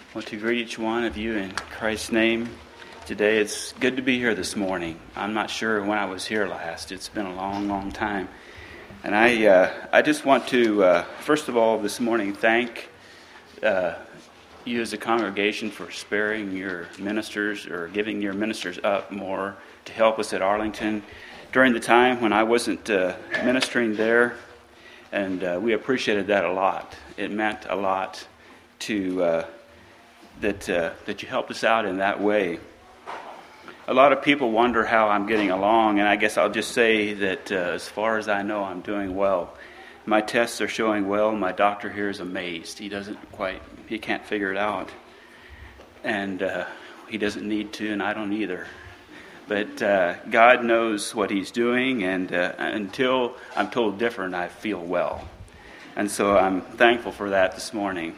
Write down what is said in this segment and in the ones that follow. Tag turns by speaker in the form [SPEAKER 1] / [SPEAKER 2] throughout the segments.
[SPEAKER 1] I want to greet each one of you in Christ's name today. It's good to be here this morning. I'm not sure when I was here last. It's been a long, long time. And I just want to, first of all, this morning, thank you as a congregation for sparing your ministers or giving your ministers up more to help us at Arlington during the time when I wasn't ministering there. And we appreciated that a lot. It meant a lot to that you helped us out in that way. A lot of people wonder how I'm getting along, and I guess I'll just say that as far as I know, I'm doing well. My tests are showing well. My doctor here is amazed. He can't figure it out. And he doesn't need to, and I don't either. But God knows what he's doing, and until I'm told different, I feel well. And so I'm thankful for that this morning.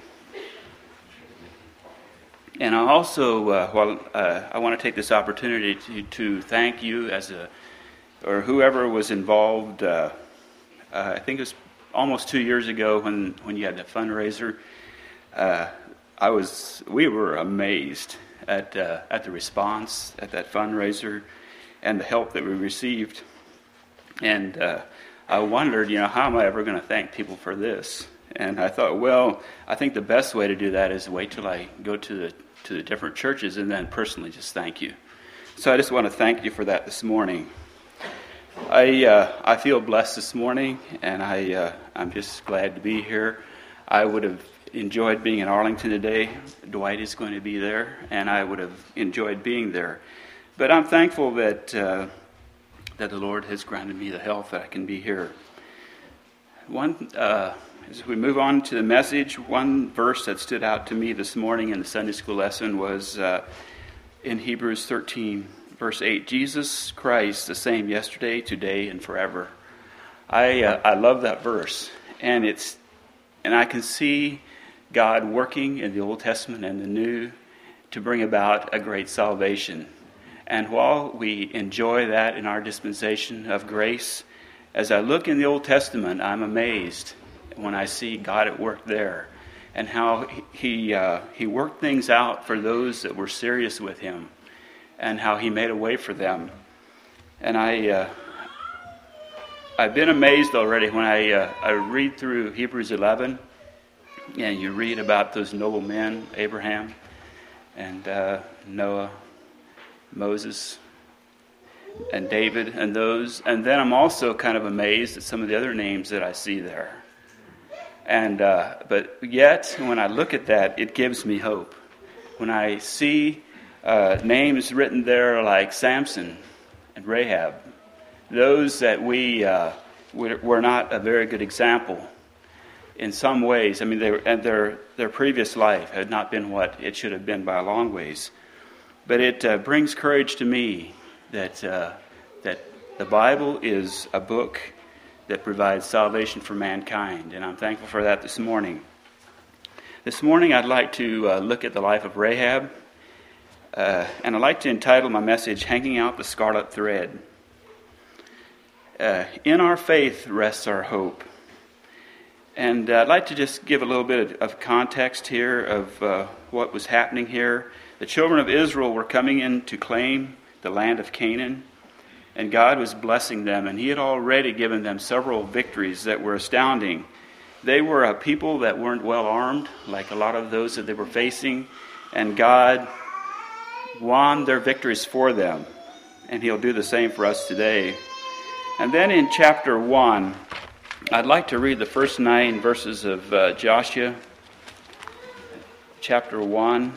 [SPEAKER 1] And I also, I want to take this opportunity to thank you or whoever was involved. I think it was almost 2 years ago when you had the fundraiser. We were amazed at the response at that fundraiser and the help that we received. And I wondered, how am I ever going to thank people for this? And I thought, I think the best way to do that is wait till I go to the different churches and then personally just thank you. So I just want to thank you for that this morning. I feel blessed this morning, and I'm just glad to be here. I would have enjoyed being in Arlington today. Dwight is going to be there, and I would have enjoyed being there. But I'm thankful that the Lord has granted me the health that I can be here. As we move on to the message, one verse that stood out to me this morning in the Sunday school lesson was in Hebrews 13, verse 8, Jesus Christ, the same yesterday, today, and forever. I love that verse, and I can see God working in the Old Testament and the New to bring about a great salvation. And while we enjoy that in our dispensation of grace, as I look in the Old Testament, I'm amazed when I see God at work there and how he worked things out for those that were serious with him and how he made a way for them. And I've been amazed already when I read through Hebrews 11 and you read about those noble men, Abraham and Noah, Moses and David and those. And then I'm also kind of amazed at some of the other names that I see there. And but yet, when I look at that, it gives me hope. When I see names written there like Samson and Rahab, those that were not a very good example in some ways. I mean, their previous life had not been what it should have been by a long ways. But it brings courage to me that the Bible is a book that provides salvation for mankind, and I'm thankful for that this morning. This morning I'd like to look at the life of Rahab, and I'd like to entitle my message, Hanging Out the Scarlet Thread. In our faith rests our hope. And I'd like to just give a little bit of context here of what was happening here. The children of Israel were coming in to claim the land of Canaan, and God was blessing them, and he had already given them several victories that were astounding. They were a people that weren't well armed, like a lot of those that they were facing, and God won their victories for them, and he'll do the same for us today. And then in chapter 1, I'd like to read the first 9 verses of Joshua, chapter 1.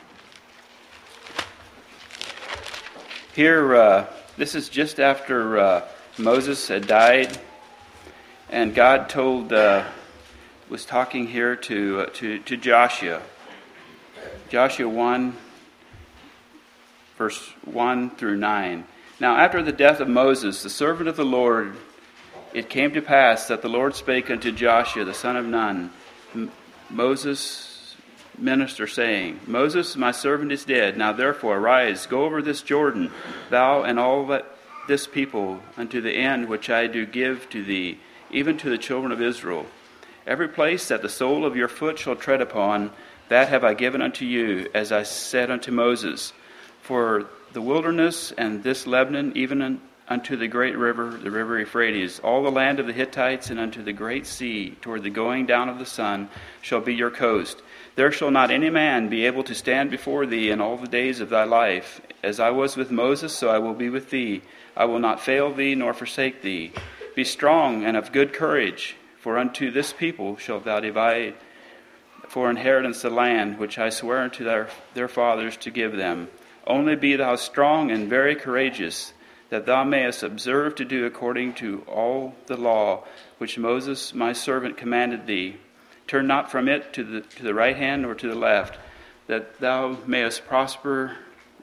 [SPEAKER 1] Here, this is just after Moses had died, and God was talking here to Joshua. Joshua 1, verse 1 through 9. Now after the death of Moses, the servant of the Lord, it came to pass that the Lord spake unto Joshua, the son of Nun, Moses' minister, saying, Moses, my servant, is dead. Now therefore arise, go over this Jordan, thou and all that this people, unto the end which I do give to thee, even to the children of Israel. Every place that the sole of your foot shall tread upon, that have I given unto you, as I said unto Moses. For the wilderness and this Lebanon, even unto the great river, the river Euphrates, all the land of the Hittites, and unto the great sea, toward the going down of the sun, shall be your coast. There shall not any man be able to stand before thee in all the days of thy life. As I was with Moses, so I will be with thee. I will not fail thee, nor forsake thee. Be strong and of good courage, for unto this people shalt thou divide for inheritance the land which I swear unto their fathers to give them. Only be thou strong and very courageous, that thou mayest observe to do according to all the law which Moses my servant commanded thee. Turn not from it to the right hand or to the left, that thou mayest prosper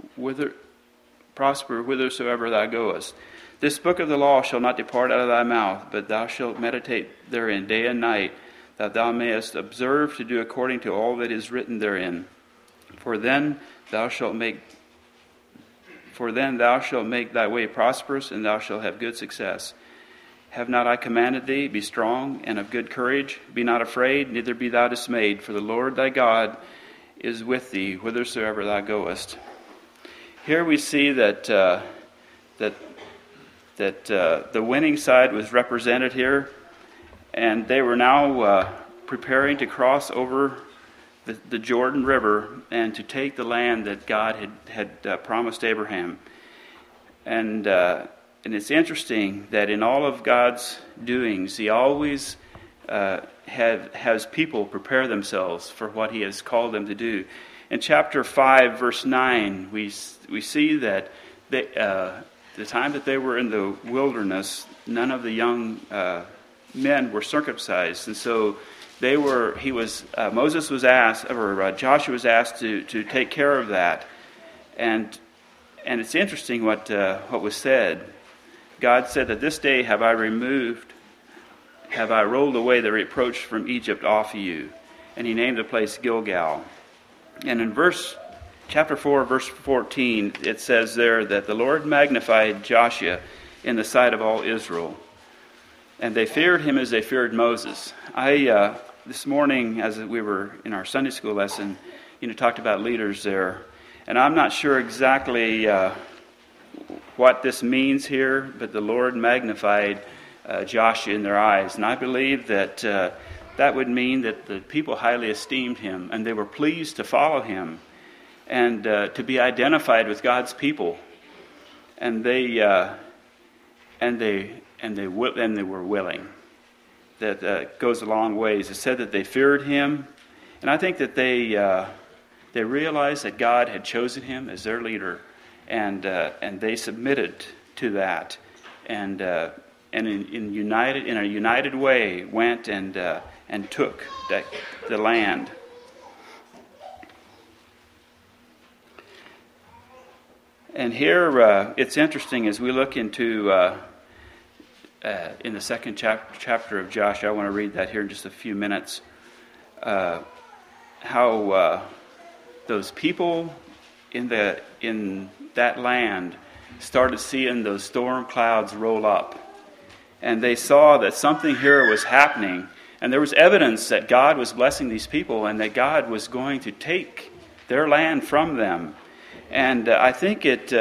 [SPEAKER 1] whithersoever thou goest. This book of the law shall not depart out of thy mouth, but thou shalt meditate therein day and night, that thou mayest observe to do according to all that is written therein. For then thou shalt make thy way prosperous, and thou shalt have good success. Have not I commanded thee? Be strong and of good courage. Be not afraid, neither be thou dismayed, for the Lord thy God is with thee whithersoever thou goest. Here we see that the winning side was represented here, and they were now preparing to cross over the Jordan River and to take the land that God had promised Abraham. And it's interesting that in all of God's doings, He always has people prepare themselves for what He has called them to do. In chapter 5, verse 9, we see that the time that they were in the wilderness, none of the young men were circumcised, and so Moses was asked, or Joshua was asked to take care of that, and it's interesting what was said. God said that this day have I rolled away the reproach from Egypt off of you, and He named the place Gilgal. And in chapter 4, verse 14, it says there that the Lord magnified Joshua in the sight of all Israel, and they feared him as they feared Moses. This morning, as we were in our Sunday school lesson, talked about leaders there, and I'm not sure exactly what this means here, but the Lord magnified Joshua in their eyes, and I believe that that would mean that the people highly esteemed him, and they were pleased to follow him, and to be identified with God's people, and they were willing. That goes a long ways. It said that they feared him, and I think that they realized that God had chosen him as their leader, and they submitted to that, and in a united way went and took the land. And here it's interesting as we look into in the second chapter of Joshua. I want to read that here in just a few minutes. How those people in that land started seeing those storm clouds roll up, and they saw that something here was happening, and there was evidence that God was blessing these people, and that God was going to take their land from them. And I think it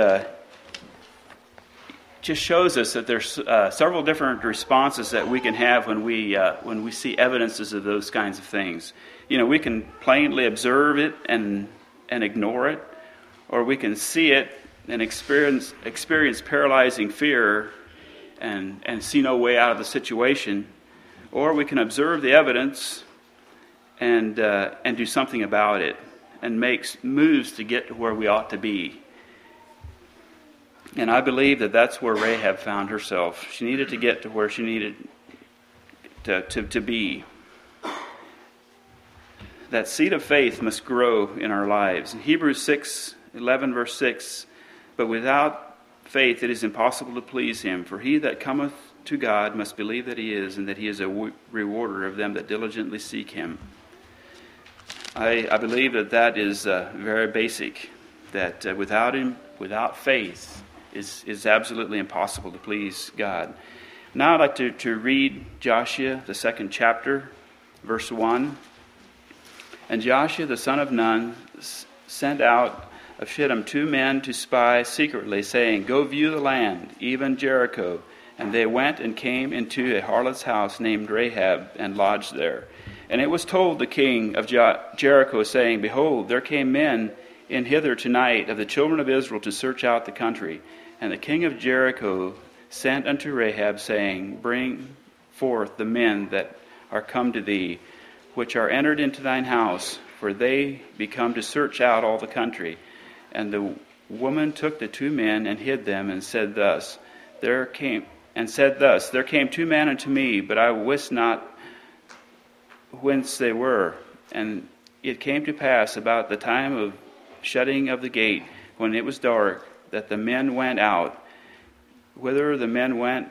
[SPEAKER 1] just shows us that there's several different responses that we can have when we see evidences of those kinds of things. We can plainly observe it and ignore it, or we can see it and experience paralyzing fear and see no way out of the situation, or we can observe the evidence and do something about it and make moves to get to where we ought to be. And I believe that that's where Rahab found herself. She needed to get to where she needed to be. That seed of faith must grow in our lives. In Hebrews 6:11, verse 6, but without faith it is impossible to please him. For he that cometh to God must believe that he is, and that he is a rewarder of them that diligently seek him. I believe that is very basic, that without faith, is absolutely impossible to please God. Now I'd like to read Joshua, the second chapter, verse 1. And Joshua the son of Nun sent out of Shittim 2 men to spy secretly, saying, Go view the land, even Jericho. And they went and came into a harlot's house named Rahab, and lodged there. And it was told the king of Jericho, saying, Behold, there came men in hither tonight of the children of Israel to search out the country. And the king of Jericho sent unto Rahab, saying, Bring forth the men that are come to thee, which are entered into thine house, for they be come to search out all the country. And the woman took the 2 men and hid them, and said thus, There came 2 men unto me, but I wist not whence they were. And it came to pass about the time of shutting of the gate, when it was dark, that the men went out. Whither the men went,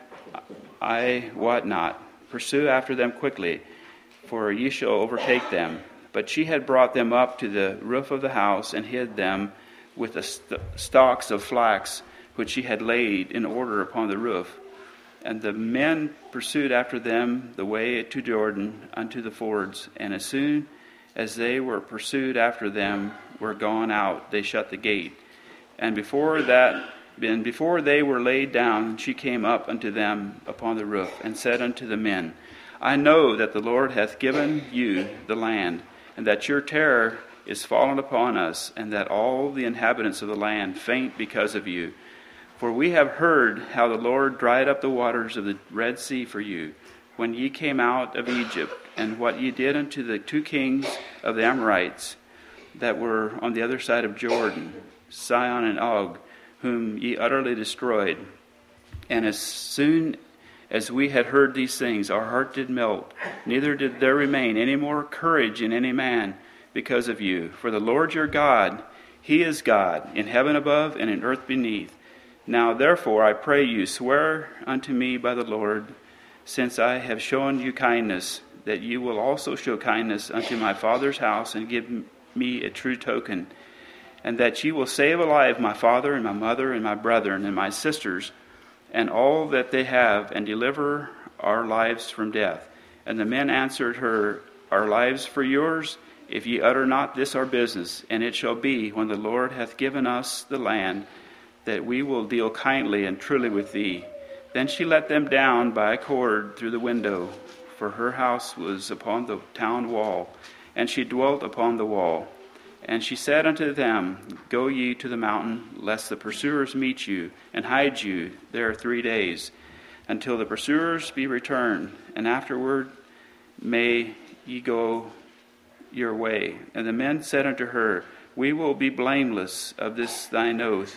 [SPEAKER 1] I wot not. Pursue after them quickly, for ye shall overtake them. But she had brought them up to the roof of the house, and hid them with the stalks of flax, which she had laid in order upon the roof. And the men pursued after them the way to Jordan unto the fords. And as soon as they were pursued after them were gone out, they shut the gate. And before they were laid down, she came up unto them upon the roof, and said unto the men, I know that the Lord hath given you the land, and that your terror is fallen upon us, and that all the inhabitants of the land faint because of you. For we have heard how the Lord dried up the waters of the Red Sea for you, when ye came out of Egypt, and what ye did unto the 2 kings of the Amorites that were on the other side of Jordan, Sihon and Og, whom ye utterly destroyed. And as soon as we had heard these things, our heart did melt, neither did there remain any more courage in any man because of you. For the Lord your God, He is God, in heaven above and in earth beneath. Now therefore I pray you, swear unto me by the Lord, since I have shown you kindness, that you will also show kindness unto my father's house, and give me a true token, and that ye will save alive my father and my mother and my brethren and my sisters, and all that they have, and deliver our lives from death. And the men answered her, Our lives for yours, if ye utter not this our business. And it shall be, when the Lord hath given us the land, that we will deal kindly and truly with thee. Then she let them down by a cord through the window, for her house was upon the town wall, and she dwelt upon the wall. And she said unto them, Go ye to the mountain, lest the pursuers meet you, and hide you there 3 days, until the pursuers be returned, and afterward may ye go your way. And the men said unto her, We will be blameless of this thine oath,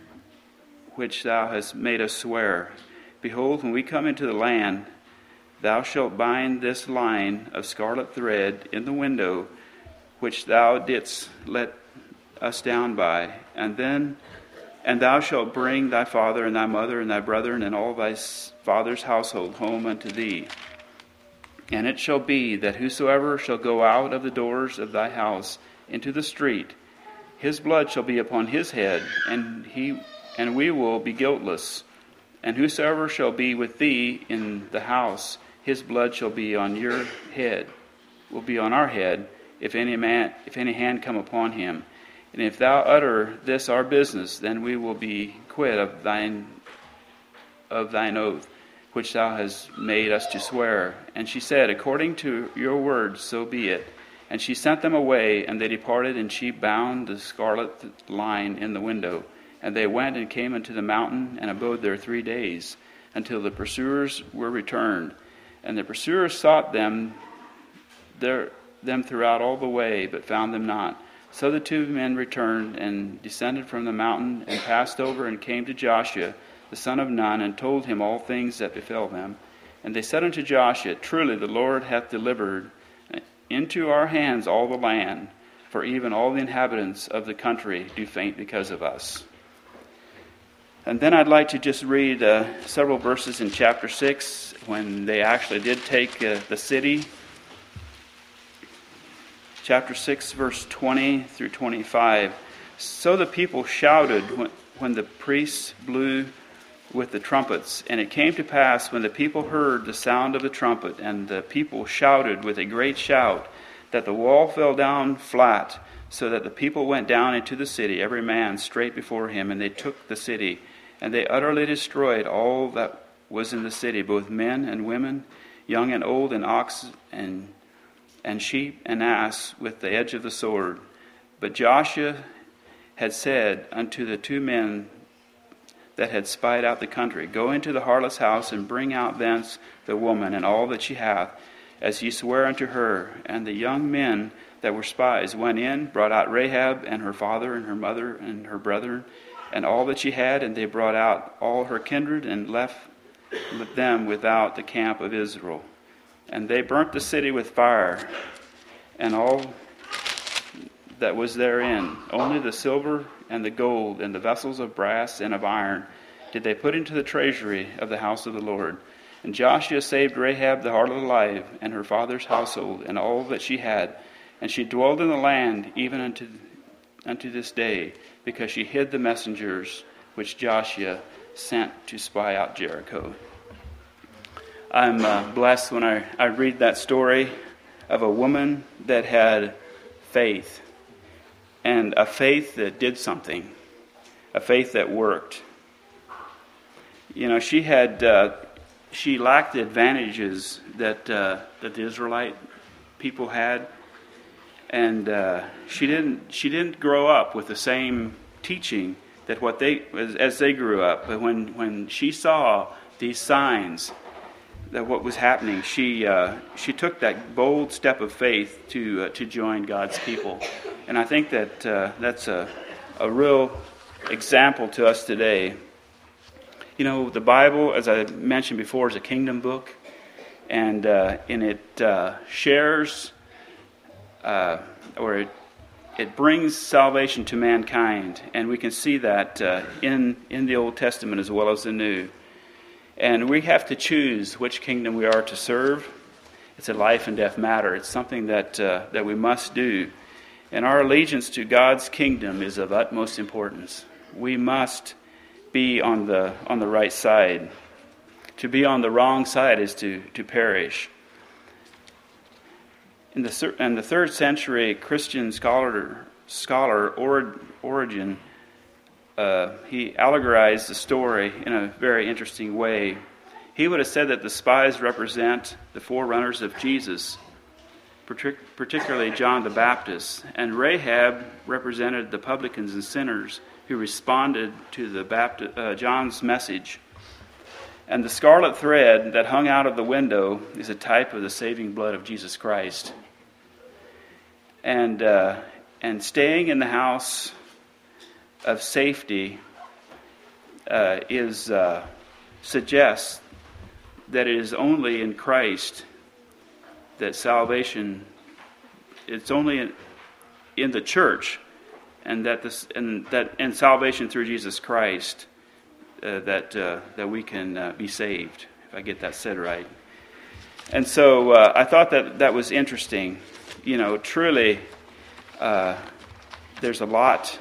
[SPEAKER 1] which thou hast made us swear. Behold, when we come into the land, thou shalt bind this line of scarlet thread in the window, which thou didst let us down by, and thou shalt bring thy father and thy mother and thy brethren and all thy father's household home unto thee. And it shall be that whosoever shall go out of the doors of thy house into the street, his blood shall be upon his head, and we will be guiltless. And whosoever shall be with thee in the house, his blood shall be on your head, will be on our head, if any hand come upon him. And if thou utter this our business, then we will be quit of thine oath, which thou hast made us to swear. And she said, According to your words, so be it. And she sent them away, and they departed, and she bound the scarlet line in the window. And they went and came unto the mountain, and abode there 3 days, until the pursuers were returned. And the pursuers sought them throughout all the way, but found them not. So the 2 men returned, and descended from the mountain, and passed over, and came to Joshua the son of Nun, and told him all things that befell them. And they said unto Joshua, Truly the Lord hath delivered into our hands all the land, for even all the inhabitants of the country do faint because of us. And then I'd like to just read several verses in chapter 6, when they actually did take the city. Chapter 6, verse 20 through 25. So the people shouted when the priests blew with the trumpets. And it came to pass, when the people heard the sound of the trumpet, and the people shouted with a great shout, that the wall fell down flat, so that the people went down into the city, every man straight before him, and they took the city. And they utterly destroyed all that was in the city, both men and women, young and old, and ox and sheep and ass, with the edge of the sword. But Joshua had said unto the two men that had spied out the country, Go into the harlot's house, and bring out thence the woman, and all that she hath, as ye swear unto her. And the young men that were spies went in, brought out Rahab, and her father, and her mother, and her brethren, and all that she had, and they brought out all her kindred, and left them without the camp of Israel. And they burnt the city with fire, and all that was therein. Only the silver and the gold, and the vessels of brass and of iron, did they put into the treasury of the house of the Lord. And Joshua saved Rahab the harlot alive, and her father's household, and all that she had. And she dwelled in the land even unto this day, because she hid the messengers which Joshua sent to spy out Jericho. I'm blessed when I read that story of a woman that had faith, and a faith that did something, a faith that worked. You know, she lacked the advantages that the Israelite people had, and she didn't grow up with the same teaching that as they grew up. But when she saw these signs that what was happening, she took that bold step of faith to join God's people. And I think that that's a real example to us today. You know, the Bible, as I mentioned before, is a kingdom book, and it shares or it brings salvation to mankind, and we can see that in the Old Testament as well as the New. And we have to choose which kingdom we are to serve. It's a life and death matter. It's something that we must do. And our allegiance to God's kingdom is of utmost importance. We must be on the right side. To be on the wrong side is to perish. In the 3rd century Christian scholar Origen, he allegorized the story in a very interesting way. He would have said that the spies represent the forerunners of Jesus, particularly John the Baptist, and Rahab represented the publicans and sinners who responded to the John's message. And the scarlet thread that hung out of the window is a type of the saving blood of Jesus Christ. And staying in the house of safety suggests that it is only in Christ that salvation. It's only in the church, and and salvation through Jesus Christ that we can be saved. If I get that said right. And so I thought that was interesting. You know, truly, there's a lot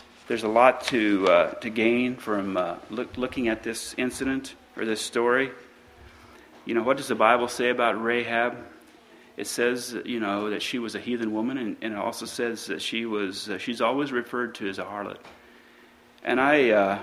[SPEAKER 1] to gain from looking at this incident or this story. You know, what does the Bible say about Rahab? It says, you know, that she was a heathen woman, and it also says that she's always referred to as a harlot. And I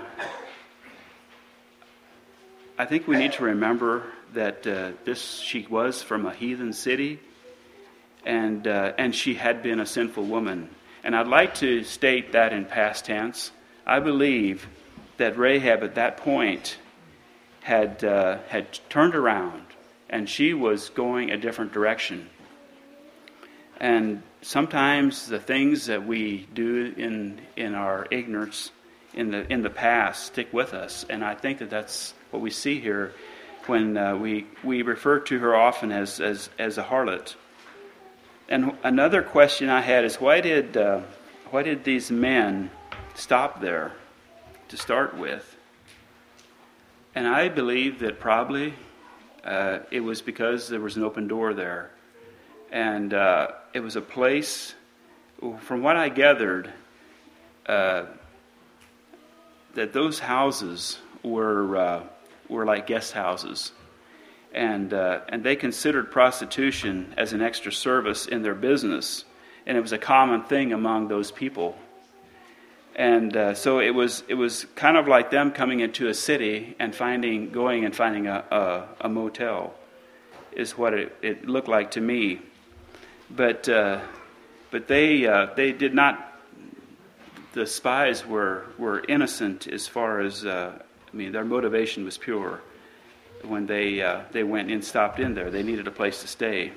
[SPEAKER 1] think we need to remember that she was from a heathen city, and she had been a sinful woman. And I'd like to state that in past tense. I believe that Rahab at that point had turned around, and she was going a different direction. And sometimes the things that we do in our ignorance in the past stick with us, and I think that that's what we see here when we refer to her often as a harlot. And another question I had is why did these men stop there to start with? And I believe that probably it was because there was an open door there. And it was a place, from what I gathered, that those houses were like guest houses, and they considered prostitution as an extra service in their business, and it was a common thing among those people. And so it was kind of like them coming into a city and finding a motel, is what it looked like to me. But they did not. The spies were innocent as far as their motivation was pure. When they went and stopped in there, they needed a place to stay.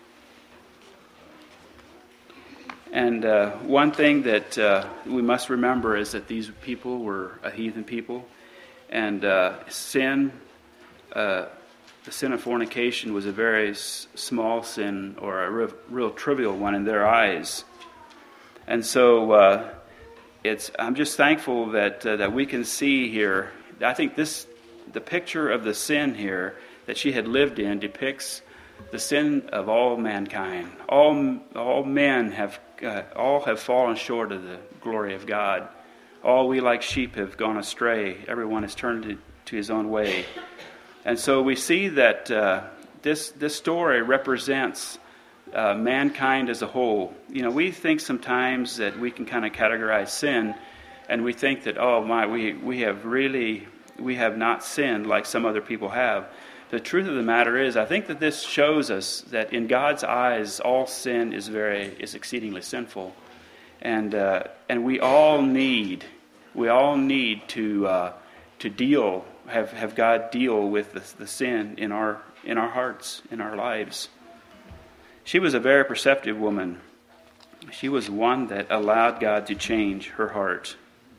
[SPEAKER 1] And one thing that we must remember is that these people were a heathen people, and sin, the sin of fornication, was a very small sin, or a real trivial one in their eyes. And so I'm just thankful that we can see here. I think the picture of the sin here that she had lived in depicts the sin of all mankind. All men have fallen short of the glory of God. All we like sheep have gone astray. Everyone has turned to his own way. And so we see that this story represents mankind as a whole. We think sometimes that we can kind of categorize sin, and we think that, we have not sinned like some other people have. The truth of the matter is, I think that this shows us that in God's eyes, all sin is exceedingly sinful, and we all need to have God deal with the sin in our hearts, in our lives. She was a very perceptive woman. She was one that allowed God to change her heart.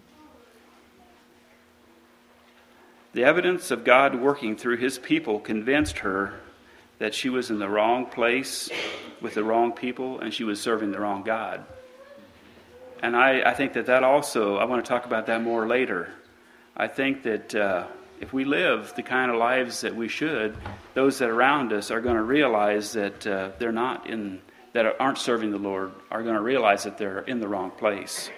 [SPEAKER 1] The evidence of God working through his people convinced her that she was in the wrong place with the wrong people, and she was serving the wrong God. And I think that also, I want to talk about that more later. I think that if we live the kind of lives that we should, those that are around us are going to realize that that aren't serving the Lord are going to realize that they're in the wrong place.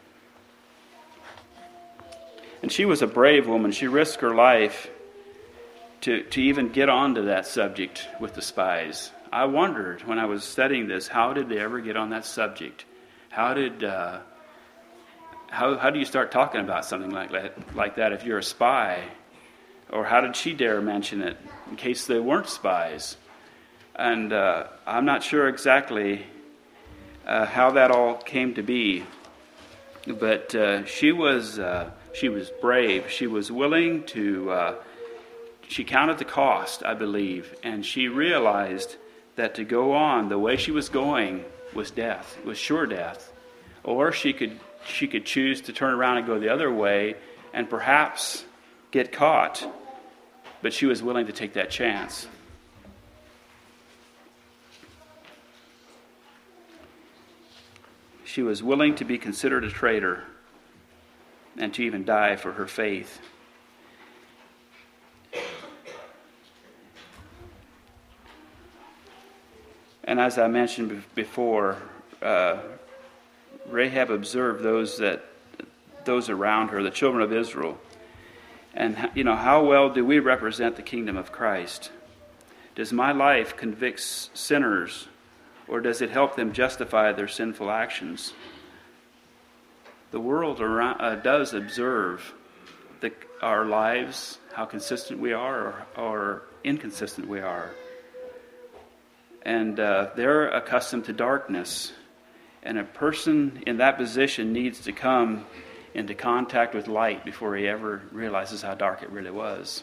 [SPEAKER 1] And she was a brave woman. She risked her life to even get onto that subject with the spies. I wondered when I was studying this, how did they ever get on that subject? How do you start talking about something like that if you're a spy? Or how did she dare mention it in case they weren't spies? And I'm not sure exactly how that all came to be. But she was brave. She was willing to. She counted the cost, I believe, and she realized that to go on the way she was going was death, was sure death, or she could choose to turn around and go the other way and perhaps get caught. But she was willing to take that chance. She was willing to be considered a traitor and to even die for her faith. And as I mentioned before, Rahab observed those around her, the children of Israel. And how well do we represent the kingdom of Christ? Does my life convict sinners, or does it help them justify their sinful actions? The world does observe our lives, how consistent we are or inconsistent we are. And they're accustomed to darkness. And a person in that position needs to come into contact with light before he ever realizes how dark it really was.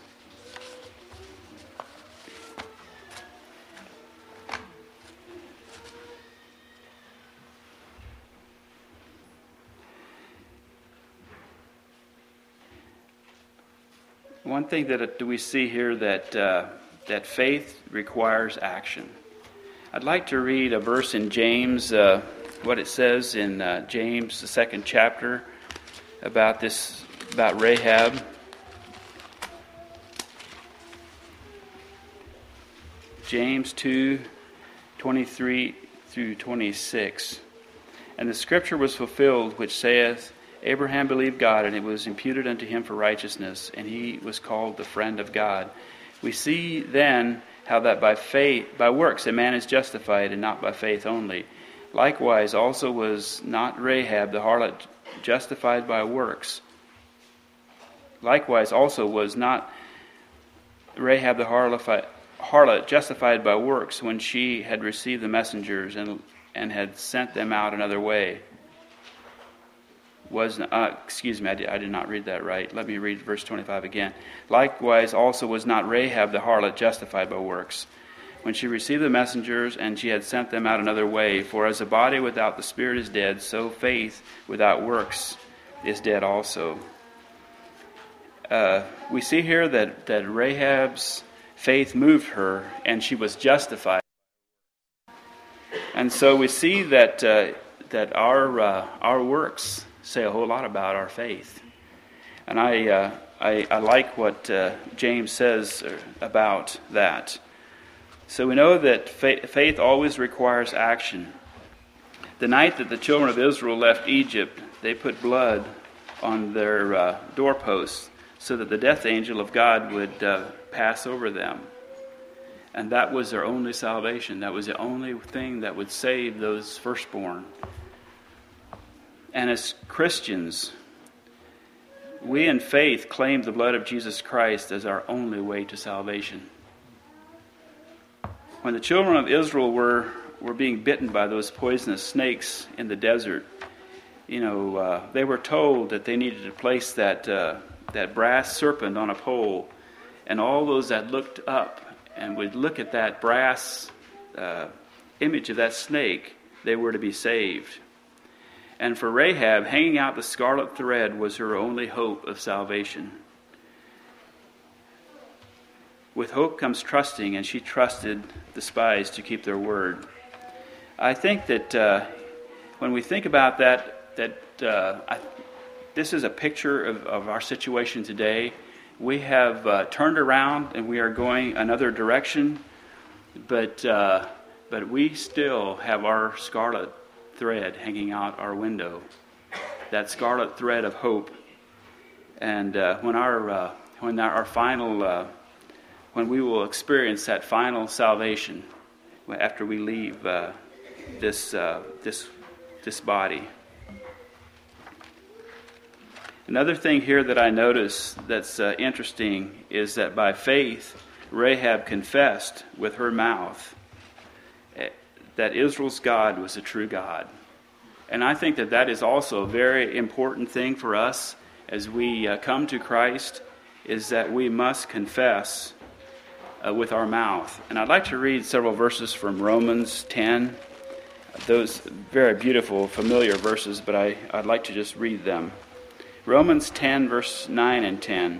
[SPEAKER 1] One thing that we see here that faith requires action. I'd like to read a verse in James, what it says in James, the 2nd chapter, about Rahab. James 2:23 through 26. And the scripture was fulfilled, which saith, Abraham believed God, and it was imputed unto him for righteousness, and he was called the friend of God. We see then how that by works a man is justified, and not by faith only. Likewise also was not Rahab the harlot justified by works. Likewise also was not Rahab the harlot justified by works when she had received the messengers and had sent them out another way. I did not read that right. Let me read verse 25 again. Likewise also was not Rahab the harlot justified by works when she received the messengers and she had sent them out another way. For as the body without the spirit is dead, so faith without works is dead also. We see here that Rahab's faith moved her, and she was justified. And so we see that our works say a whole lot about our faith. And I like what James says about that. So we know that faith always requires action. The night that the children of Israel left Egypt, they put blood on their doorposts so that the death angel of God would pass over them. And that was their only salvation. That was the only thing that would save those firstborn. And as Christians, we in faith claim the blood of Jesus Christ as our only way to salvation. When the children of Israel were being bitten by those poisonous snakes in the desert, they were told that they needed to place that brass serpent on a pole, and all those that looked up and would look at that brass image of that snake, they were to be saved. And for Rahab, hanging out the scarlet thread was her only hope of salvation. With hope comes trusting, and she trusted the spies to keep their word. I think that when we think about that this is a picture of our situation today. We have turned around and we are going another direction, but we still have our scarlet thread hanging out our window, that scarlet thread of hope. And when we will experience that final salvation after we leave this body. Another thing here that I notice that's interesting is that by faith, Rahab confessed with her mouth that Israel's God was a true God. And I think that is also a very important thing for us as we come to Christ, is that we must confess with our mouth. And I'd like to read several verses from Romans 10. Those very beautiful, familiar verses, but I'd like to just read them. Romans 10, verse 9 and 10.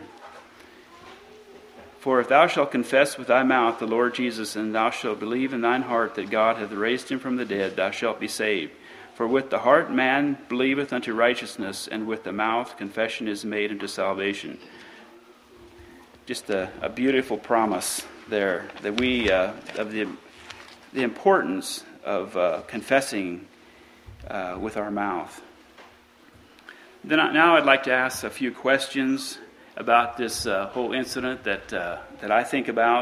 [SPEAKER 1] For if thou shalt confess with thy mouth the Lord Jesus, and thou shalt believe in thine heart that God hath raised him from the dead, thou shalt be saved. For with the heart man believeth unto righteousness, and with the mouth confession is made unto salvation. Just a beautiful promise there, that we of the importance of confessing with our mouth. Now I'd like to ask a few questions about this whole incident that I think about.